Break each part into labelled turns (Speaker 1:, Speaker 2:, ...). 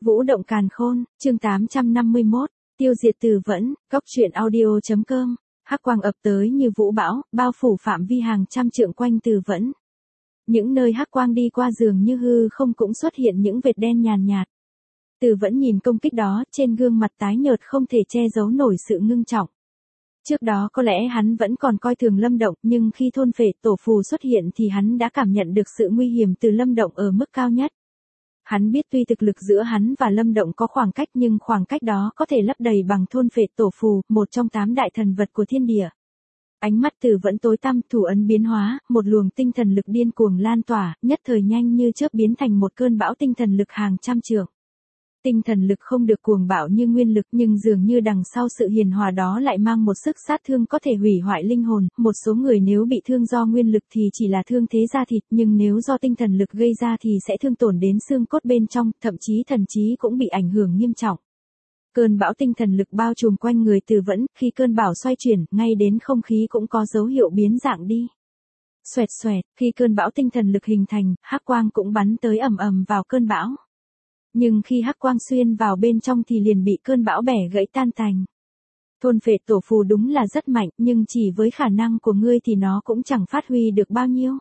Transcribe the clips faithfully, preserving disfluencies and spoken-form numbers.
Speaker 1: Vũ động càn khôn, chương tám trăm năm mươi mốt, tiêu diệt Từ Vẫn, góc truyện audio.com, hắc quang ập tới như vũ bão, bao phủ phạm vi hàng trăm trượng quanh Từ Vẫn. Những nơi hắc quang đi qua dường như hư không cũng xuất hiện những vệt đen nhàn nhạt. Từ Vẫn nhìn công kích đó, trên gương mặt tái nhợt không thể che giấu nổi sự ngưng trọng. Trước đó có lẽ hắn vẫn còn coi thường Lâm Động, nhưng khi thôn phệ tổ phù xuất hiện thì hắn đã cảm nhận được sự nguy hiểm từ Lâm Động ở mức cao nhất. Hắn biết tuy thực lực giữa hắn và Lâm Động có khoảng cách nhưng khoảng cách đó có thể lấp đầy bằng thôn phệ tổ phù, một trong tám đại thần vật của thiên địa. Ánh mắt Từ Vẫn tối tăm, thủ ấn biến hóa, một luồng tinh thần lực điên cuồng lan tỏa, nhất thời nhanh như chớp biến thành một cơn bão tinh thần lực hàng trăm trượng. Tinh thần lực không được cuồng bạo như nguyên lực, nhưng dường như đằng sau sự hiền hòa đó lại mang một sức sát thương có thể hủy hoại linh hồn. Một số người nếu bị thương do nguyên lực thì chỉ là thương thế da thịt, nhưng nếu do tinh thần lực gây ra thì sẽ thương tổn đến xương cốt bên trong, thậm chí thần trí cũng bị ảnh hưởng nghiêm trọng. Cơn bão tinh thần lực bao trùm quanh người Từ Vẫn, khi cơn bão xoay chuyển, ngay đến không khí cũng có dấu hiệu biến dạng đi. Xoẹt xoẹt, khi cơn bão tinh thần lực hình thành, hắc quang cũng bắn tới ầm ầm vào cơn bão. Nhưng khi hắc quang xuyên vào bên trong thì liền bị cơn bão bẻ gãy tan tành. Thôn phệ tổ phù đúng là rất mạnh, nhưng chỉ với khả năng của ngươi thì nó cũng chẳng phát huy được bao nhiêu.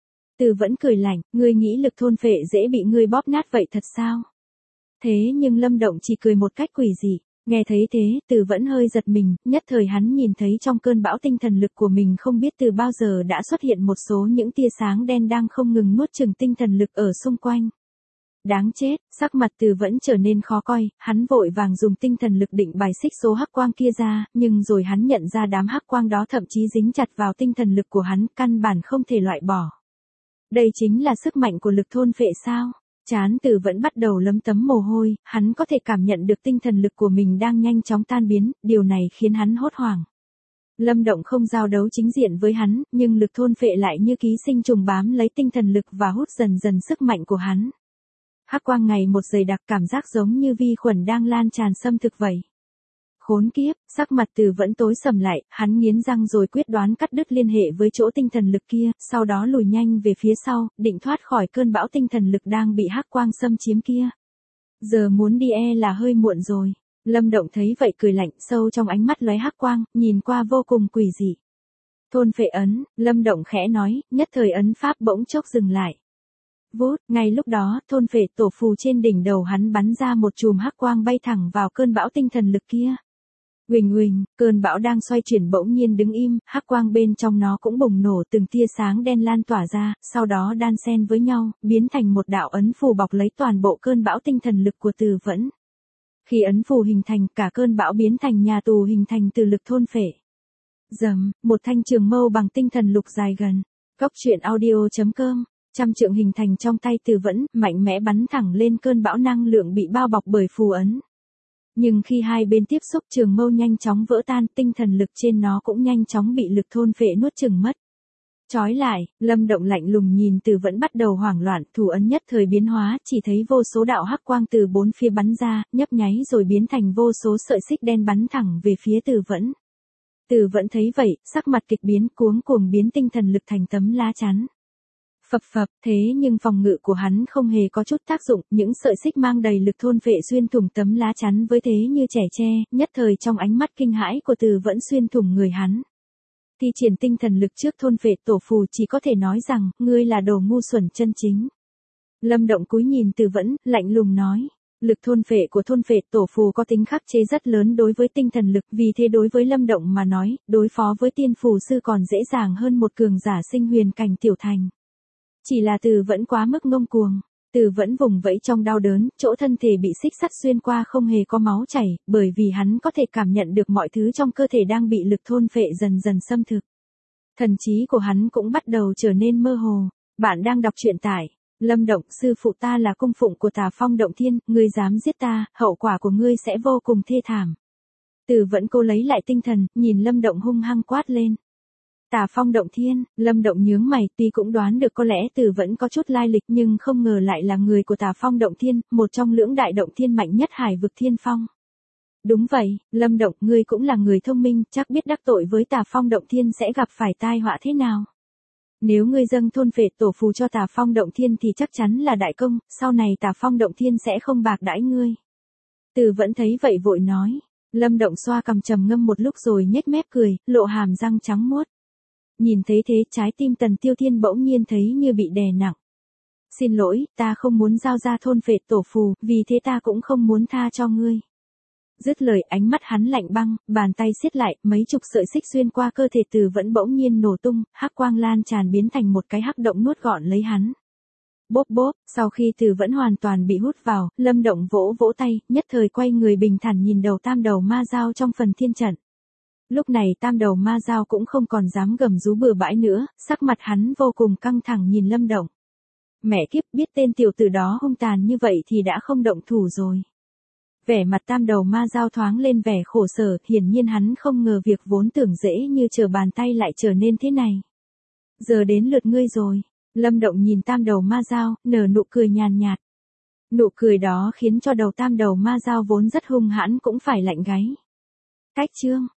Speaker 1: Từ Vẫn cười lạnh, ngươi nghĩ lực thôn phệ dễ bị ngươi bóp nát vậy thật sao? Thế nhưng Lâm Động chỉ cười một cách quỷ dị. Nghe thấy thế, Từ Vẫn hơi giật mình, nhất thời hắn nhìn thấy trong cơn bão tinh thần lực của mình không biết từ bao giờ đã xuất hiện một số những tia sáng đen đang không ngừng nuốt chửng tinh thần lực ở xung quanh. Đáng chết, sắc mặt Từ Vẫn trở nên khó coi, hắn vội vàng dùng tinh thần lực định bài xích số hắc quang kia ra, nhưng rồi hắn nhận ra đám hắc quang đó thậm chí dính chặt vào tinh thần lực của hắn, căn bản không thể loại bỏ. Đây chính là sức mạnh của lực thôn phệ sao? Trán Từ Vẫn bắt đầu lấm tấm mồ hôi, hắn có thể cảm nhận được tinh thần lực của mình đang nhanh chóng tan biến, điều này khiến hắn hốt hoảng. Lâm Động không giao đấu chính diện với hắn, nhưng lực thôn phệ lại như ký sinh trùng bám lấy tinh thần lực và hút dần dần sức mạnh của hắn. Hắc quang ngày một dày đặc, cảm giác giống như vi khuẩn đang lan tràn xâm thực vậy. Khốn kiếp, sắc mặt Từ Vẫn tối sầm lại, hắn nghiến răng rồi quyết đoán cắt đứt liên hệ với chỗ tinh thần lực kia, sau đó lùi nhanh về phía sau, định thoát khỏi cơn bão tinh thần lực đang bị hắc quang xâm chiếm kia. Giờ muốn đi e là hơi muộn rồi. Lâm Động thấy vậy cười lạnh, sâu trong ánh mắt lóe hắc quang, nhìn qua vô cùng quỷ dị. Thôn phệ ấn, Lâm Động khẽ nói, nhất thời ấn pháp bỗng chốc dừng lại. Vút, ngay lúc đó, thôn phệ tổ phù trên đỉnh đầu hắn bắn ra một chùm hắc quang bay thẳng vào cơn bão tinh thần lực kia. Huỳnh huỳnh, cơn bão đang xoay chuyển bỗng nhiên đứng im, hắc quang bên trong nó cũng bùng nổ, từng tia sáng đen lan tỏa ra, sau đó đan xen với nhau, biến thành một đạo ấn phù bọc lấy toàn bộ cơn bão tinh thần lực của Từ Vẫn. Khi ấn phù hình thành, cả cơn bão biến thành nhà tù hình thành từ lực thôn phệ. Rầm, một thanh trường mâu bằng tinh thần lục dài gần. Góc truyện audio.com. Trăm trượng hình thành trong tay Từ Vẫn, mạnh mẽ bắn thẳng lên cơn bão năng lượng bị bao bọc bởi phù ấn. Nhưng khi hai bên tiếp xúc, trường mâu nhanh chóng vỡ tan, tinh thần lực trên nó cũng nhanh chóng bị lực thôn phệ nuốt chửng mất. Chói lại, Lâm Động lạnh lùng nhìn Từ Vẫn bắt đầu hoảng loạn, thủ ấn nhất thời biến hóa, chỉ thấy vô số đạo hắc quang từ bốn phía bắn ra, nhấp nháy rồi biến thành vô số sợi xích đen bắn thẳng về phía Từ Vẫn. Từ Vẫn thấy vậy, sắc mặt kịch biến, cuống cuồng biến tinh thần lực thành tấm lá chắn. Phập phập, thế nhưng phòng ngự của hắn không hề có chút tác dụng, những sợi xích mang đầy lực thôn phệ xuyên thủng tấm lá chắn với thế như trẻ tre, nhất thời trong ánh mắt kinh hãi của Từ Vẫn xuyên thủng người hắn. Thi triển tinh thần lực trước thôn phệ tổ phù chỉ có thể nói rằng, ngươi là đồ ngu xuẩn chân chính. Lâm Động cúi nhìn Từ Vẫn, lạnh lùng nói. Lực thôn phệ của thôn phệ tổ phù có tính khắc chế rất lớn đối với tinh thần lực, vì thế đối với Lâm Động mà nói, đối phó với tiên phù sư còn dễ dàng hơn một cường giả sinh huyền cảnh tiểu thành. Chỉ là Từ Vẫn quá mức ngông cuồng, Từ Vẫn vùng vẫy trong đau đớn, chỗ thân thể bị xích sắt xuyên qua không hề có máu chảy, bởi vì hắn có thể cảm nhận được mọi thứ trong cơ thể đang bị lực thôn phệ dần dần xâm thực. Thần trí của hắn cũng bắt đầu trở nên mơ hồ. Bạn đang đọc truyện tại Lâm Động, sư phụ ta là cung phụng của Tà Phong Động Thiên, ngươi dám giết ta, hậu quả của ngươi sẽ vô cùng thê thảm. Từ Vẫn cố lấy lại tinh thần, nhìn Lâm Động hung hăng quát lên. Tà Phong Động Thiên, Lâm Động nhướng mày, tuy cũng đoán được có lẽ Từ Vẫn có chút lai lịch nhưng không ngờ lại là người của Tà Phong Động Thiên, một trong lưỡng đại động thiên mạnh nhất hải vực thiên phong. Đúng vậy, Lâm Động, ngươi cũng là người thông minh, chắc biết đắc tội với Tà Phong Động Thiên sẽ gặp phải tai họa thế nào. Nếu ngươi dâng thôn phệ tổ phù cho Tà Phong Động Thiên thì chắc chắn là đại công, sau này Tà Phong Động Thiên sẽ không bạc đãi ngươi. Từ Vẫn thấy vậy vội nói. Lâm Động xoa cằm trầm ngâm một lúc rồi nhếch mép cười, lộ hàm răng trắng muốt. Nhìn thấy thế trái tim Tần Tiêu Thiên bỗng nhiên thấy như bị đè nặng. Xin lỗi, ta không muốn giao ra thôn phệ tổ phù, vì thế ta cũng không muốn tha cho ngươi. Dứt lời ánh mắt hắn lạnh băng, bàn tay siết lại, mấy chục sợi xích xuyên qua cơ thể Từ Vẫn bỗng nhiên nổ tung, hắc quang lan tràn biến thành một cái hắc động nuốt gọn lấy hắn. Bốp bốp, sau khi Từ Vẫn hoàn toàn bị hút vào, Lâm Động vỗ vỗ tay, nhất thời quay người bình thản nhìn đầu tam đầu ma dao trong phần thiên trận. Lúc này tam đầu ma dao cũng không còn dám gầm rú bừa bãi nữa, sắc mặt hắn vô cùng căng thẳng nhìn Lâm Động. Mẹ kiếp, biết tên tiểu tử đó hung tàn như vậy thì đã không động thủ rồi. Vẻ mặt tam đầu ma dao thoáng lên vẻ khổ sở, hiển nhiên hắn không ngờ việc vốn tưởng dễ như trở bàn tay lại trở nên thế này. Giờ đến lượt ngươi rồi. Lâm Động nhìn tam đầu ma dao, nở nụ cười nhàn nhạt. Nụ cười đó khiến cho đầu tam đầu ma dao vốn rất hung hãn cũng phải lạnh gáy. Cách chương